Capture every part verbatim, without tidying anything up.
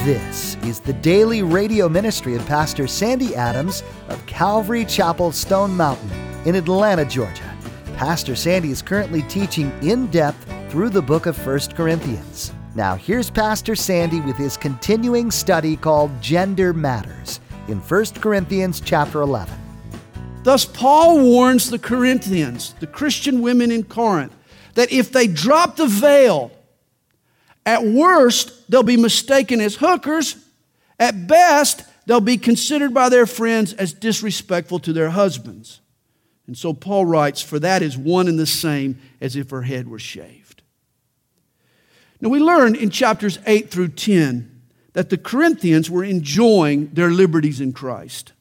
This is the daily radio ministry of Pastor Sandy Adams of Calvary Chapel, Stone Mountain in Atlanta, Georgia. Pastor Sandy is currently teaching in depth through the book of First Corinthians. Now here's Pastor Sandy with his continuing study called Gender Matters in First Corinthians chapter eleven. Thus Paul warns the Corinthians, the Christian women in Corinth, that if they drop the veil, at worst, they'll be mistaken as hookers. At best, they'll be considered by their friends as disrespectful to their husbands. And so Paul writes, for that is one and the same as if her head were shaved. Now we learned in chapters eight through ten that the Corinthians were enjoying their liberties in Christ.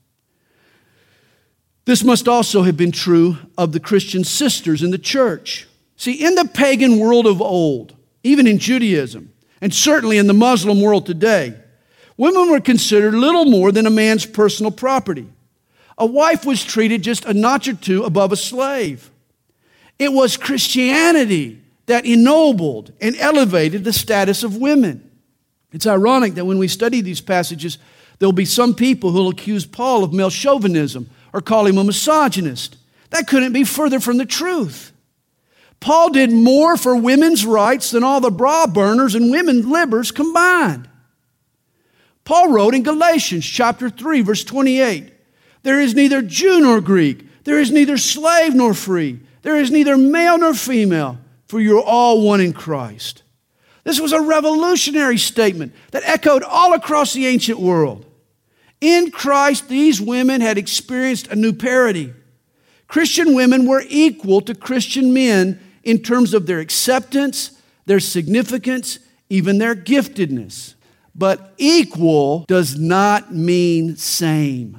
This must also have been true of the Christian sisters in the church. See, in the pagan world of old, even in Judaism, and certainly in the Muslim world today, women were considered little more than a man's personal property. A wife was treated just a notch or two above a slave. It was Christianity that ennobled and elevated the status of women. It's ironic that when we study these passages, there'll be some people who'll accuse Paul of male chauvinism or call him a misogynist. That couldn't be further from the truth. Paul did more for women's rights than all the bra burners and women libbers combined. Paul wrote in Galatians chapter three, verse twenty-eight, there is neither Jew nor Greek, there is neither slave nor free, there is neither male nor female, for you are all one in Christ. This was a revolutionary statement that echoed all across the ancient world. In Christ, these women had experienced a new parity. Christian women were equal to Christian men in terms of their acceptance, their significance, even their giftedness. But equal does not mean same.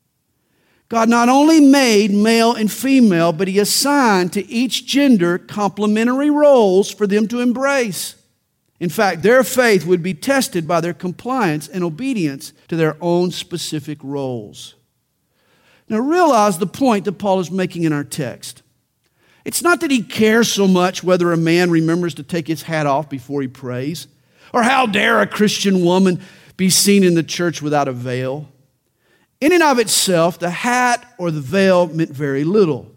God not only made male and female, but He assigned to each gender complementary roles for them to embrace. In fact, their faith would be tested by their compliance and obedience to their own specific roles. Now realize the point that Paul is making in our text. It's not that he cares so much whether a man remembers to take his hat off before he prays, or how dare a Christian woman be seen in the church without a veil. In and of itself, the hat or the veil meant very little.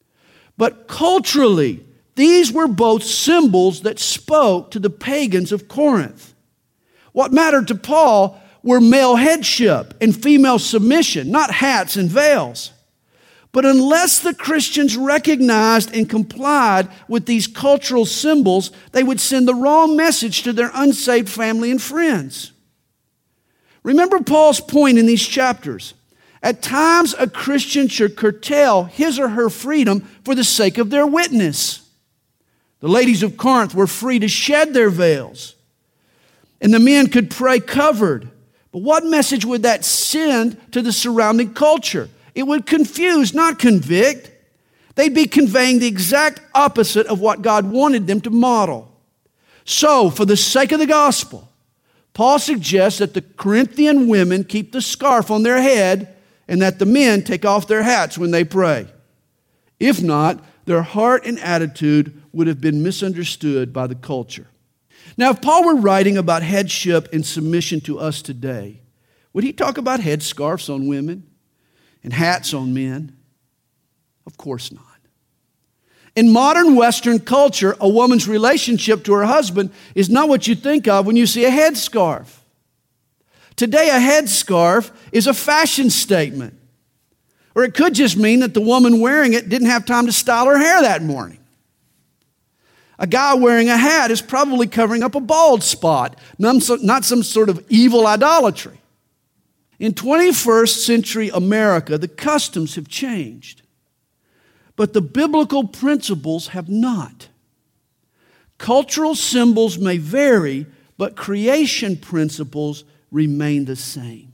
But culturally, these were both symbols that spoke to the pagans of Corinth. What mattered to Paul were male headship and female submission, not hats and veils. But unless the Christians recognized and complied with these cultural symbols, they would send the wrong message to their unsaved family and friends. Remember Paul's point in these chapters. At times, a Christian should curtail his or her freedom for the sake of their witness. The ladies of Corinth were free to shed their veils, and the men could pray covered. But what message would that send to the surrounding culture? It would confuse, not convict. They'd be conveying the exact opposite of what God wanted them to model. So, for the sake of the gospel, Paul suggests that the Corinthian women keep the scarf on their head and that the men take off their hats when they pray. If not, their heart and attitude would have been misunderstood by the culture. Now, if Paul were writing about headship and submission to us today, would he talk about headscarves on women and hats on men? Of course not. In modern Western culture, a woman's relationship to her husband is not what you think of when you see a headscarf. Today, a headscarf is a fashion statement. Or it could just mean that the woman wearing it didn't have time to style her hair that morning. A guy wearing a hat is probably covering up a bald spot, not some sort of evil idolatry. In twenty-first century America, the customs have changed, but the biblical principles have not. Cultural symbols may vary, but creation principles remain the same.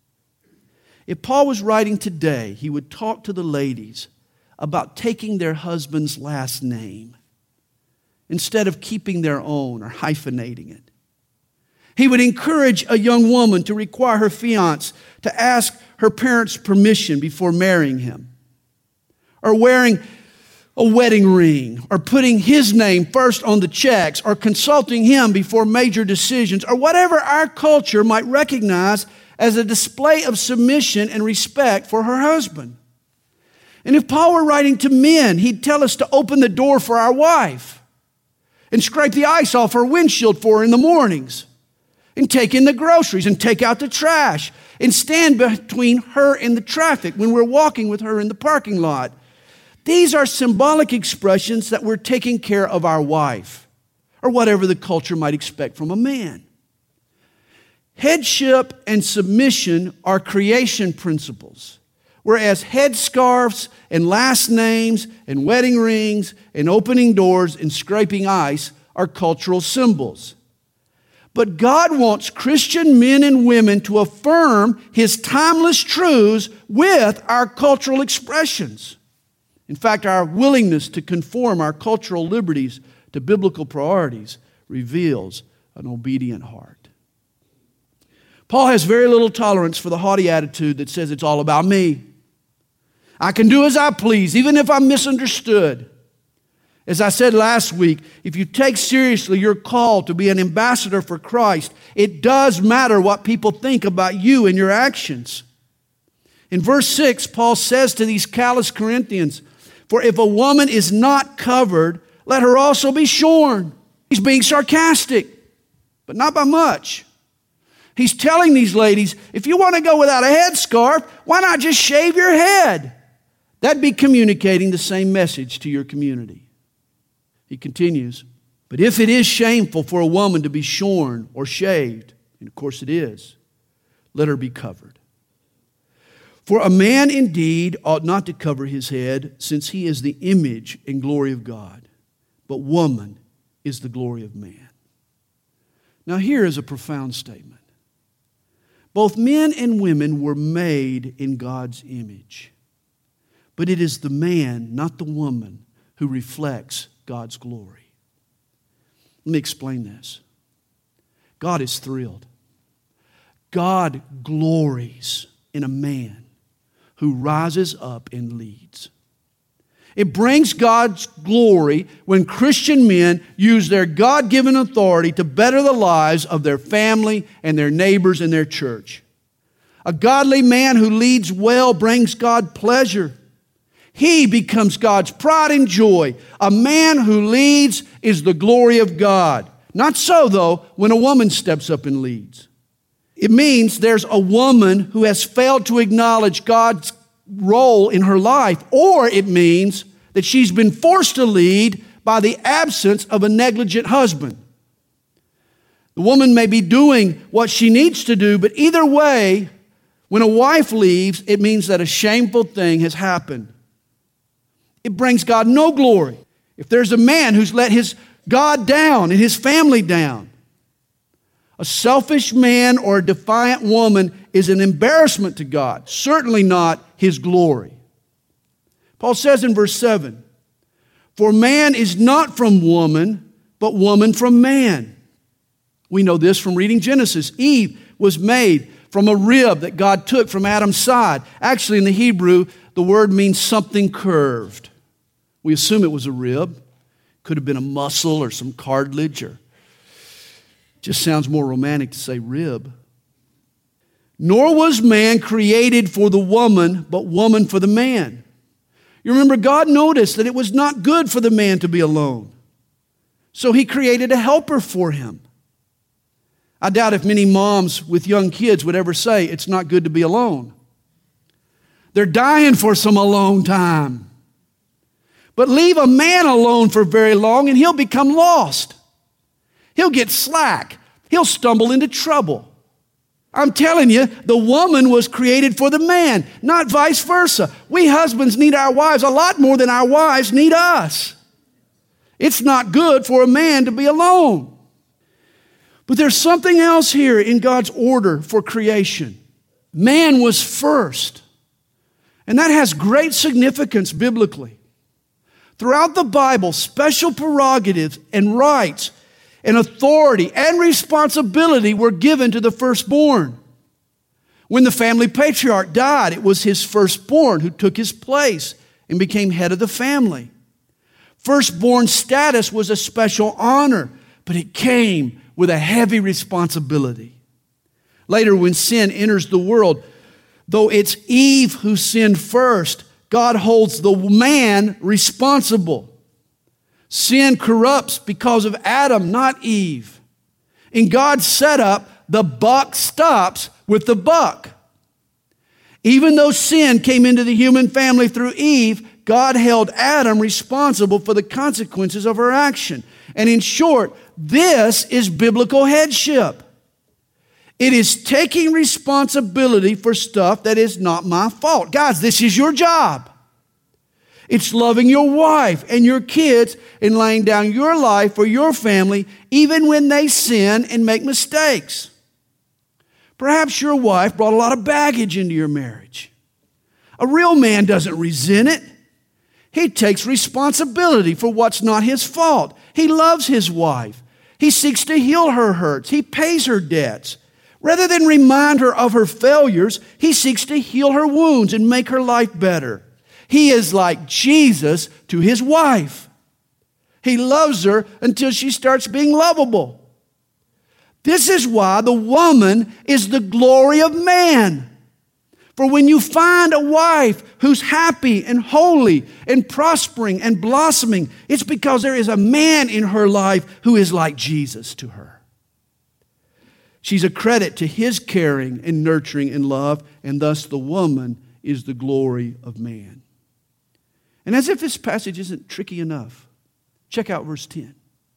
If Paul was writing today, he would talk to the ladies about taking their husband's last name instead of keeping their own or hyphenating it. He would encourage a young woman to require her fiancé to ask her parents' permission before marrying him, or wearing a wedding ring, or putting his name first on the checks, or consulting him before major decisions, or whatever our culture might recognize as a display of submission and respect for her husband. And if Paul were writing to men, he'd tell us to open the door for our wife and scrape the ice off her windshield for her in the mornings, and take in the groceries and take out the trash and stand between her and the traffic when we're walking with her in the parking lot. These are symbolic expressions that we're taking care of our wife, or whatever the culture might expect from a man. Headship and submission are creation principles, whereas headscarves and last names and wedding rings and opening doors and scraping ice are cultural symbols. But God wants Christian men and women to affirm His timeless truths with our cultural expressions. In fact, our willingness to conform our cultural liberties to biblical priorities reveals an obedient heart. Paul has very little tolerance for the haughty attitude that says it's all about me. I can do as I please, even if I'm misunderstood. As I said last week, if you take seriously your call to be an ambassador for Christ, it does matter what people think about you and your actions. In verse six, Paul says to these callous Corinthians, "For if a woman is not covered, let her also be shorn." He's being sarcastic, but not by much. He's telling these ladies, if you want to go without a headscarf, why not just shave your head? That'd be communicating the same message to your community. He continues, "But if it is shameful for a woman to be shorn or shaved," and of course it is, "let her be covered. For a man indeed ought not to cover his head, since he is the image and glory of God, but woman is the glory of man." Now here is a profound statement. Both men and women were made in God's image, but it is the man, not the woman, who reflects God's glory. Let me explain this. God is thrilled. God glories in a man who rises up and leads. It brings God's glory when Christian men use their God-given authority to better the lives of their family and their neighbors and their church. A godly man who leads well brings God pleasure. He becomes God's pride and joy. A man who leads is the glory of God. Not so, though, when a woman steps up and leads. It means there's a woman who has failed to acknowledge God's role in her life, or it means that she's been forced to lead by the absence of a negligent husband. The woman may be doing what she needs to do, but either way, when a wife leaves, it means that a shameful thing has happened. It brings God no glory. If there's a man who's let his God down and his family down, a selfish man or a defiant woman is an embarrassment to God, certainly not His glory. Paul says in verse seven, "For man is not from woman, but woman from man." We know this from reading Genesis. Eve was made from a rib that God took from Adam's side. Actually, in the Hebrew, the word means something curved. We assume it was a rib. Could have been a muscle or some cartilage, or just sounds more romantic to say rib. "Nor was man created for the woman, but woman for the man." You remember, God noticed that it was not good for the man to be alone. So He created a helper for him. I doubt if many moms with young kids would ever say it's not good to be alone. They're dying for some alone time. But leave a man alone for very long and he'll become lost. He'll get slack. He'll stumble into trouble. I'm telling you, the woman was created for the man, not vice versa. We husbands need our wives a lot more than our wives need us. It's not good for a man to be alone. But there's something else here in God's order for creation. Man was first, and that has great significance biblically. Throughout the Bible, special prerogatives and rights and authority and responsibility were given to the firstborn. When the family patriarch died, it was his firstborn who took his place and became head of the family. Firstborn status was a special honor, but it came with a heavy responsibility. Later, when sin enters the world, though it's Eve who sinned first, God holds the man responsible. Sin corrupts because of Adam, not Eve. In God's setup, the buck stops with the buck. Even though sin came into the human family through Eve, God held Adam responsible for the consequences of her action. And in short, this is biblical headship. It is taking responsibility for stuff that is not my fault. Guys, this is your job. It's loving your wife and your kids and laying down your life for your family, even when they sin and make mistakes. Perhaps your wife brought a lot of baggage into your marriage. A real man doesn't resent it. He takes responsibility for what's not his fault. He loves his wife. He seeks to heal her hurts. He pays her debts. Rather than remind her of her failures, he seeks to heal her wounds and make her life better. He is like Jesus to his wife. He loves her until she starts being lovable. This is why the woman is the glory of man. For when you find a wife who's happy and holy and prospering and blossoming, it's because there is a man in her life who is like Jesus to her. She's a credit to his caring and nurturing and love, and thus the woman is the glory of man. And as if this passage isn't tricky enough, check out verse ten.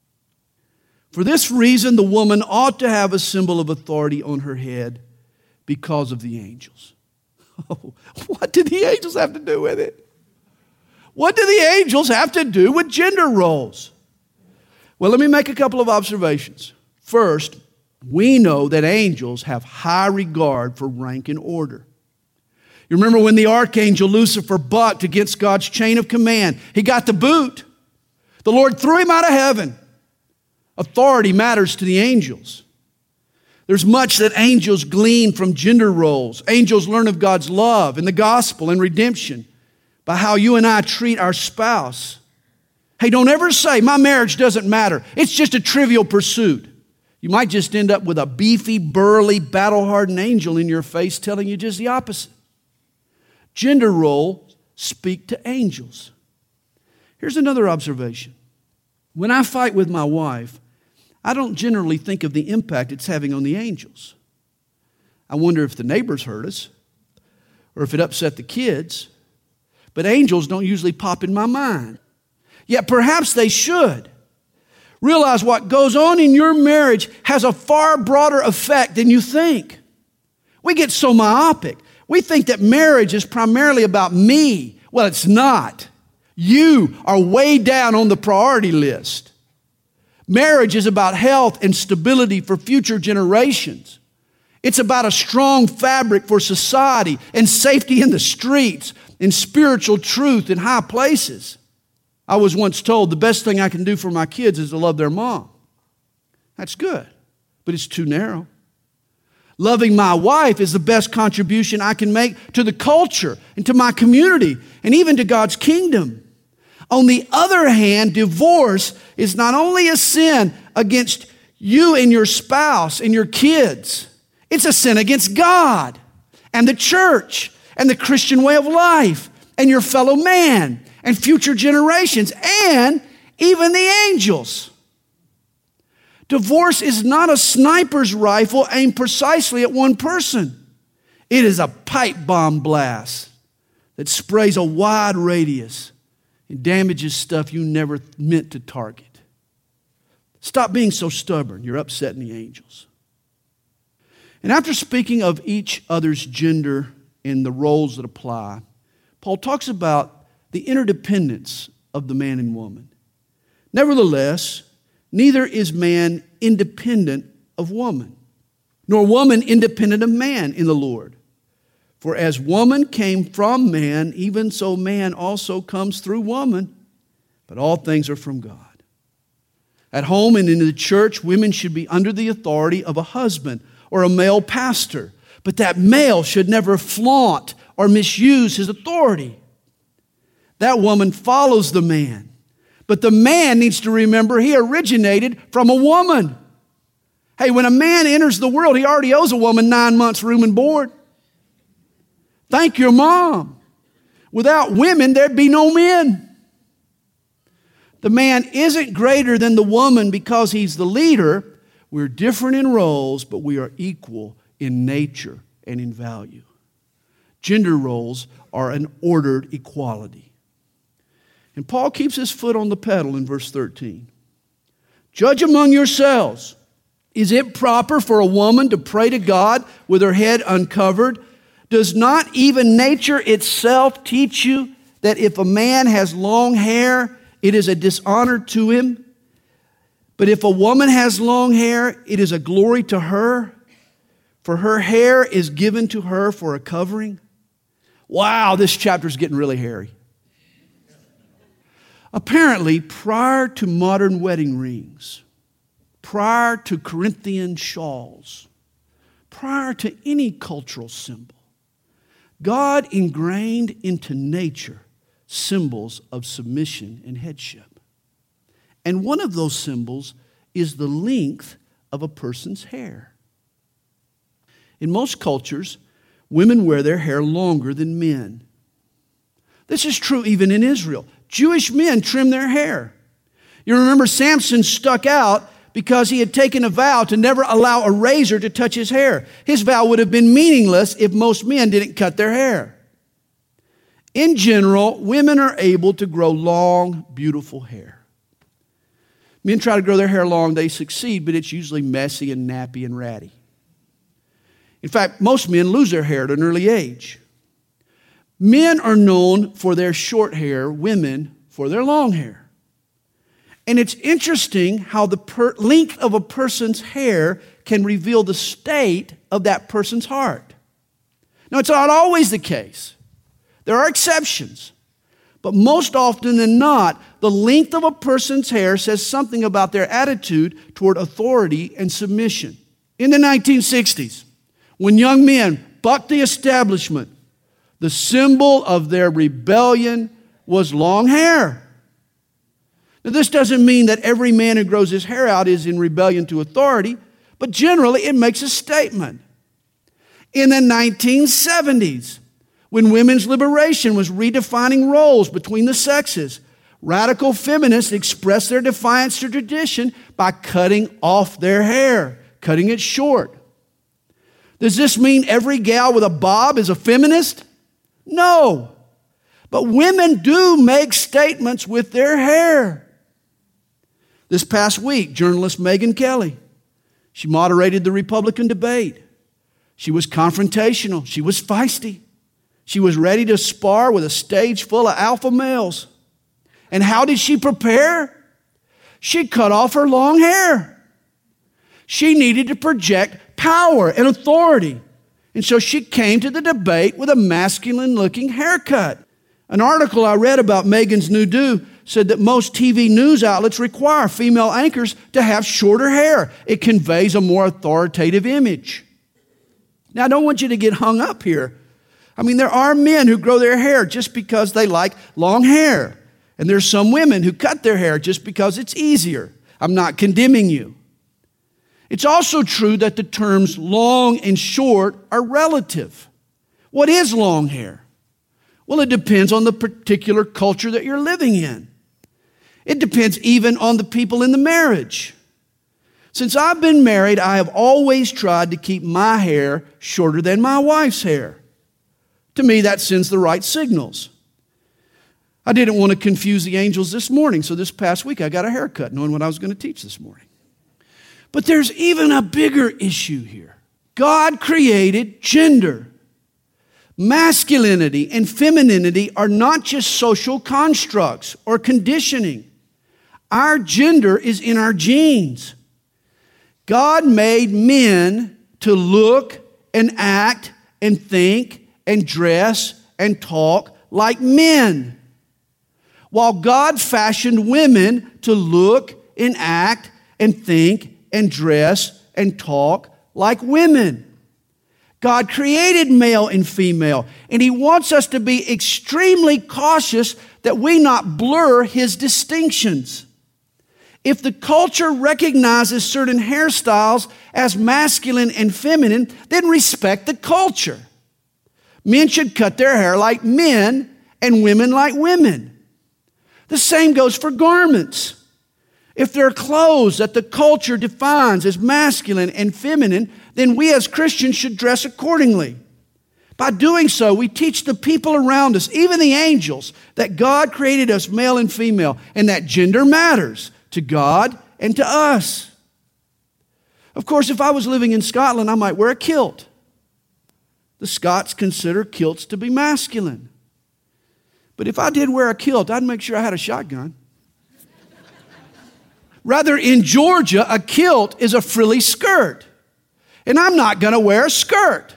For this reason, the woman ought to have a symbol of authority on her head because of the angels. Oh, what did the angels have to do with it? What do the angels have to do with gender roles? Well, let me make a couple of observations. First, we know that angels have high regard for rank and order. You remember when the archangel Lucifer bucked against God's chain of command? He got the boot. The Lord threw him out of heaven. Authority matters to the angels. There's much that angels glean from gender roles. Angels learn of God's love and the gospel and redemption by how you and I treat our spouse. Hey, don't ever say, my marriage doesn't matter. It's just a trivial pursuit. You might just end up with a beefy, burly, battle-hardened angel in your face telling you just the opposite. Gender roles speak to angels. Here's another observation. When I fight with my wife, I don't generally think of the impact it's having on the angels. I wonder if the neighbors heard us or if it upset the kids. But angels don't usually pop in my mind. Yet perhaps they should. Realize what goes on in your marriage has a far broader effect than you think. We get so myopic. We think that marriage is primarily about me. Well, it's not. You are way down on the priority list. Marriage is about health and stability for future generations. It's about a strong fabric for society and safety in the streets and spiritual truth in high places. I was once told the best thing I can do for my kids is to love their mom. That's good, but it's too narrow. Loving my wife is the best contribution I can make to the culture and to my community and even to God's kingdom. On the other hand, divorce is not only a sin against you and your spouse and your kids, it's a sin against God and the church and the Christian way of life and your fellow man and future generations and even the angels. Divorce is not a sniper's rifle aimed precisely at one person. It is a pipe bomb blast that sprays a wide radius and damages stuff you never meant to target. Stop being so stubborn. You're upsetting the angels. And after speaking of each other's gender and the roles that apply, Paul talks about the interdependence of the man and woman. Nevertheless, neither is man independent of woman, nor woman independent of man in the Lord. For as woman came from man, even so man also comes through woman. But all things are from God. At home and in the church, women should be under the authority of a husband or a male pastor. But that male should never flaunt or misuse his authority. That woman follows the man, But the man needs to remember he originated from a woman. Hey, when a man enters the world, he already owes a woman nine months room and board. Thank your mom. Without women, there'd be no men. The man isn't greater than the woman because he's the leader. We're different in roles, but we are equal in nature and in value. Gender roles are an ordered equality. And Paul keeps his foot on the pedal in verse thirteen. Judge among yourselves. Is it proper for a woman to pray to God with her head uncovered? Does not even nature itself teach you that if a man has long hair, it is a dishonor to him? But if a woman has long hair, it is a glory to her, for her hair is given to her for a covering. Wow, this chapter is getting really hairy. Apparently, prior to modern wedding rings, prior to Corinthian shawls, prior to any cultural symbol, God ingrained into nature symbols of submission and headship. And one of those symbols is the length of a person's hair. In most cultures, women wear their hair longer than men. This is true even in Israel. Jewish men trim their hair. You remember Samson stuck out because he had taken a vow to never allow a razor to touch his hair. His vow would have been meaningless if most men didn't cut their hair. In general, women are able to grow long, beautiful hair. Men try to grow their hair long, they succeed, but it's usually messy and nappy and ratty. In fact, most men lose their hair at an early age. Men are known for their short hair, women for their long hair. And it's interesting how the per- length of a person's hair can reveal the state of that person's heart. Now, it's not always the case. There are exceptions. But most often than not, the length of a person's hair says something about their attitude toward authority and submission. In the nineteen sixties, when young men bucked the establishment, the symbol of their rebellion was long hair. Now, this doesn't mean that every man who grows his hair out is in rebellion to authority, but generally it makes a statement. In the nineteen seventies, when women's liberation was redefining roles between the sexes, radical feminists expressed their defiance to tradition by cutting off their hair, cutting it short. Does this mean every gal with a bob is a feminist? No. But women do make statements with their hair. This past week, journalist Megyn Kelly, she moderated the Republican debate. She was confrontational. She was feisty. She was ready to spar with a stage full of alpha males. And how did she prepare? She cut off her long hair. She needed to project power and authority. And so she came to the debate with a masculine-looking haircut. An article I read about Megyn's new do said that most T V news outlets require female anchors to have shorter hair. It conveys a more authoritative image. Now, I don't want you to get hung up here. I mean, there are men who grow their hair just because they like long hair. And there's some women who cut their hair just because it's easier. I'm not condemning you. It's also true that the terms long and short are relative. What is long hair? Well, it depends on the particular culture that you're living in. It depends even on the people in the marriage. Since I've been married, I have always tried to keep my hair shorter than my wife's hair. To me, that sends the right signals. I didn't want to confuse the angels this morning, so this past week I got a haircut knowing what I was going to teach this morning. But there's even a bigger issue here. God created gender. Masculinity and femininity are not just social constructs or conditioning. Our gender is in our genes. God made men to look and act and think and dress and talk like men, while God fashioned women to look and act and think and dress and talk like women. God created male and female, and He wants us to be extremely cautious that we not blur His distinctions. If the culture recognizes certain hairstyles as masculine and feminine, then respect the culture. Men should cut their hair like men and women like women. The same goes for garments. If there are clothes that the culture defines as masculine and feminine, then we as Christians should dress accordingly. By doing so, we teach the people around us, even the angels, that God created us male and female, and that gender matters to God and to us. Of course, if I was living in Scotland, I might wear a kilt. The Scots consider kilts to be masculine. But if I did wear a kilt, I'd make sure I had a shotgun. Rather, in Georgia, a kilt is a frilly skirt. And I'm not going to wear a skirt.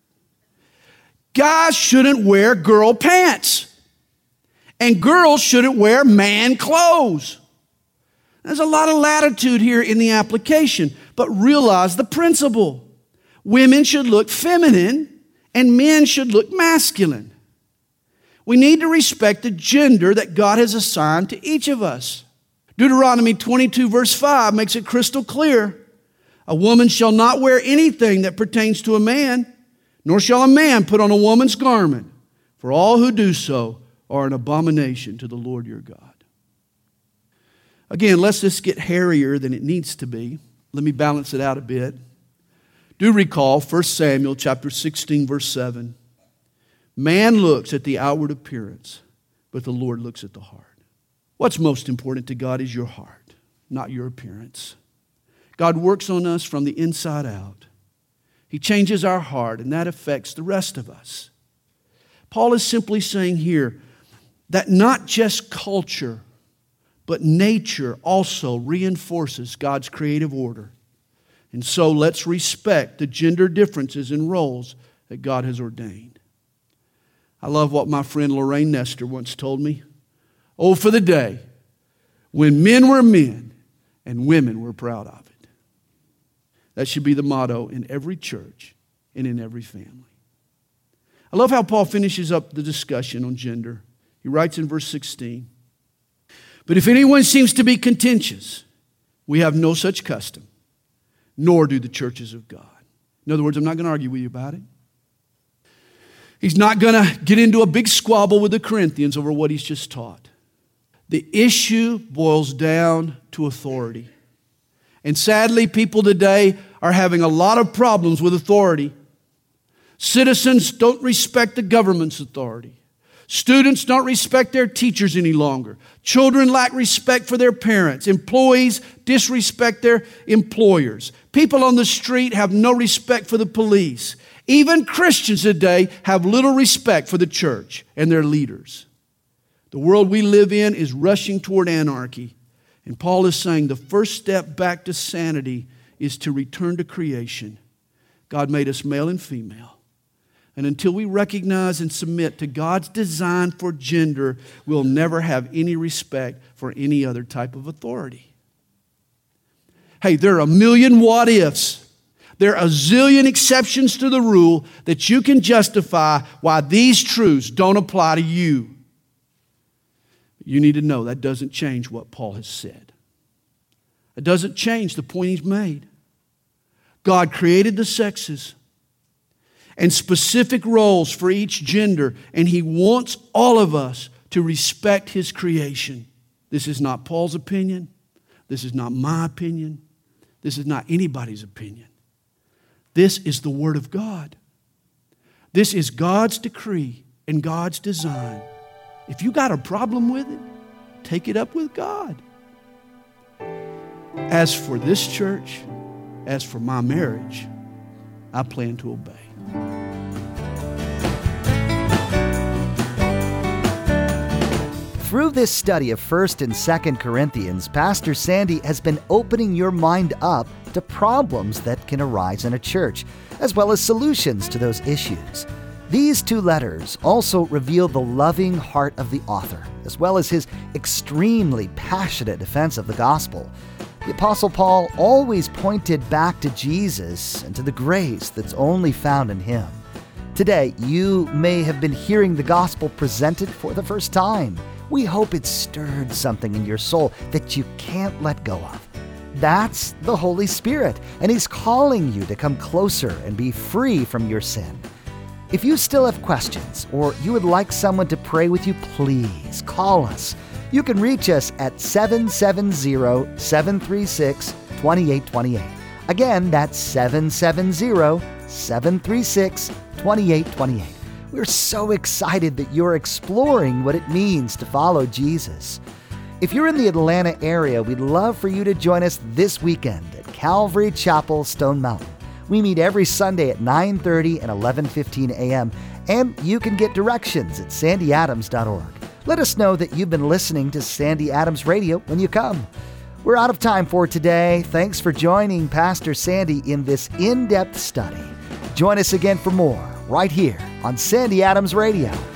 Guys shouldn't wear girl pants. And girls shouldn't wear man clothes. There's a lot of latitude here in the application, but realize the principle. Women should look feminine and men should look masculine. We need to respect the gender that God has assigned to each of us. Deuteronomy twenty-two verse five makes it crystal clear. A woman shall not wear anything that pertains to a man, nor shall a man put on a woman's garment, for all who do so are an abomination to the Lord your God. Again, lest this get hairier than it needs to be, let me balance it out a bit. Do recall First Samuel chapter sixteen verse seven. Man looks at the outward appearance, but the Lord looks at the heart. What's most important to God is your heart, not your appearance. God works on us from the inside out. He changes our heart, and that affects the rest of us. Paul is simply saying here that not just culture, but nature also reinforces God's creative order. And so let's respect the gender differences and roles that God has ordained. I love what my friend Lorraine Nestor once told me. Oh, for the day when men were men and women were proud of it. That should be the motto in every church and in every family. I love how Paul finishes up the discussion on gender. He writes in verse sixteen, but if anyone seems to be contentious, we have no such custom, nor do the churches of God. In other words, I'm not going to argue with you about it. He's not going to get into a big squabble with the Corinthians over what he's just taught. The issue boils down to authority. And sadly, people today are having a lot of problems with authority. Citizens don't respect the government's authority. Students don't respect their teachers any longer. Children lack respect for their parents. Employees disrespect their employers. People on the street have no respect for the police. Even Christians today have little respect for the church and their leaders. The world we live in is rushing toward anarchy. And Paul is saying the first step back to sanity is to return to creation. God made us male and female. And until we recognize and submit to God's design for gender, we'll never have any respect for any other type of authority. Hey, there are a million what ifs. There are a zillion exceptions to the rule that you can justify why these truths don't apply to you. You need to know that doesn't change what Paul has said. It doesn't change the point he's made. God created the sexes and specific roles for each gender, and He wants all of us to respect His creation. This is not Paul's opinion. This is not my opinion. This is not anybody's opinion. This is the Word of God. This is God's decree and God's design. If you got a problem with it, take it up with God. As for this church, as for my marriage, I plan to obey. Through this study of First and Second Corinthians, Pastor Sandy has been opening your mind up to problems that can arise in a church, as well as solutions to those issues. These two letters also reveal the loving heart of the author, as well as his extremely passionate defense of the gospel. The Apostle Paul always pointed back to Jesus and to the grace that's only found in Him. Today, you may have been hearing the gospel presented for the first time. We hope it stirred something in your soul that you can't let go of. That's the Holy Spirit, and He's calling you to come closer and be free from your sin. If you still have questions or you would like someone to pray with you, please call us. You can reach us at seven seven zero, seven three six, two eight two eight. Again, that's seven seven zero, seven three six, two eight two eight. We're so excited that you're exploring what it means to follow Jesus. If you're in the Atlanta area, we'd love for you to join us this weekend at Calvary Chapel, Stone Mountain. We meet every Sunday at nine thirty and eleven fifteen a.m., and you can get directions at sandy adams dot org. Let us know that you've been listening to Sandy Adams Radio when you come. We're out of time for today. Thanks for joining Pastor Sandy in this in-depth study. Join us again for more right here on Sandy Adams Radio.